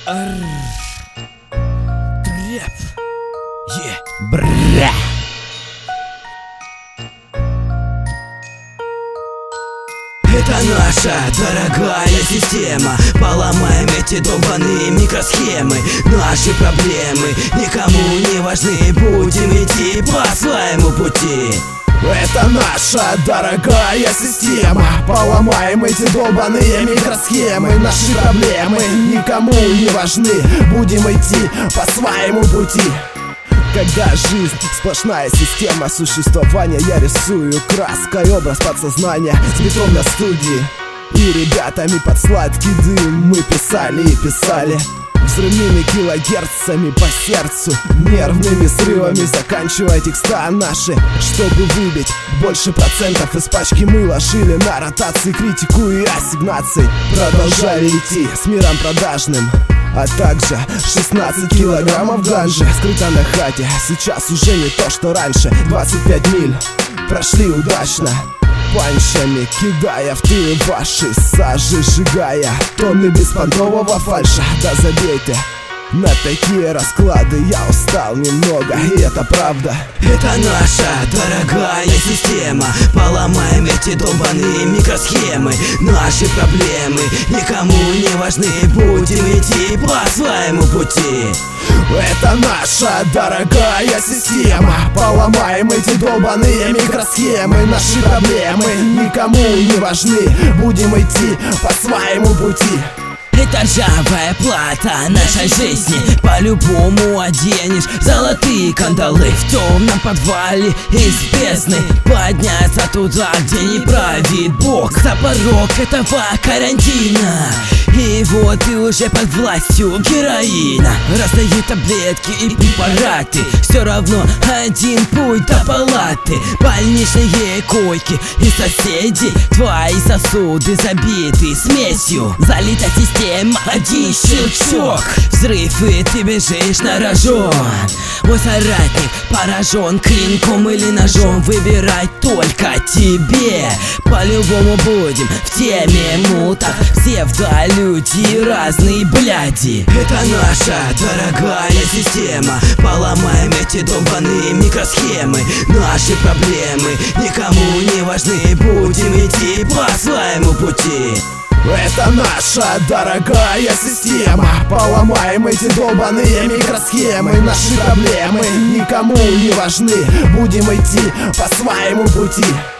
Трэп. Бра. Это наша дорогая система. Поломаем эти долбаные микросхемы. Наши проблемы никому не важны. Будем идти по своему пути. Это наша дорогая система. Поломаем эти долбаные микросхемы. Наши проблемы никому не важны. Будем идти по своему пути. Когда жизнь сплошная система существования, я рисую краской образ подсознания с бетом на студии. И ребятами под сладкий дым мы писали и писали. Взрывными килогерцами по сердцу, нервными срывами заканчивая текста наши, чтобы выбить больше процентов из пачки мы ложили на ротации, критику и ассигнаций. Продолжали идти с миром продажным, а также 16 килограммов ганжи скрыто на хате. Сейчас уже не то, что раньше. 25 миль прошли удачно, панчами кидая в тылы ваши сажи, сжигая тонны беспонтового фальша. Да забейте на такие расклады, я устал немного, и это правда. Это наша дорогая система. Поломаем эти долбаные микросхемы. Наши проблемы никому не важны. Будем идти по своему пути. Это наша дорогая система. Поломаем эти долбаные микросхемы. Наши проблемы никому не важны. Будем идти по своему пути. Это ржавая плата нашей жизни. По-любому оденешь золотые кандалы. В темном подвале из бездны подняться туда, где не правит Бог. За порог этого карантина, и вот ты уже под властью героина. Раздают таблетки и препараты. Все равно один путь до палаты. Больничные койки и соседи. Твои сосуды забиты смесью. Залита система, один щелчок, взрыв, и ты бежишь на рожон. Мой соратник поражен клинком или ножом. Выбирать только тебе. По-любому будем в теме мутах. Псевдолюди, разные бляди. Это наша дорогая система. Поломаем эти долбаные микросхемы. Наши проблемы никому не важны. Будем идти по своему пути. Это наша дорогая система. Поломаем эти долбаные микросхемы. Наши проблемы никому не важны. Будем идти по своему пути.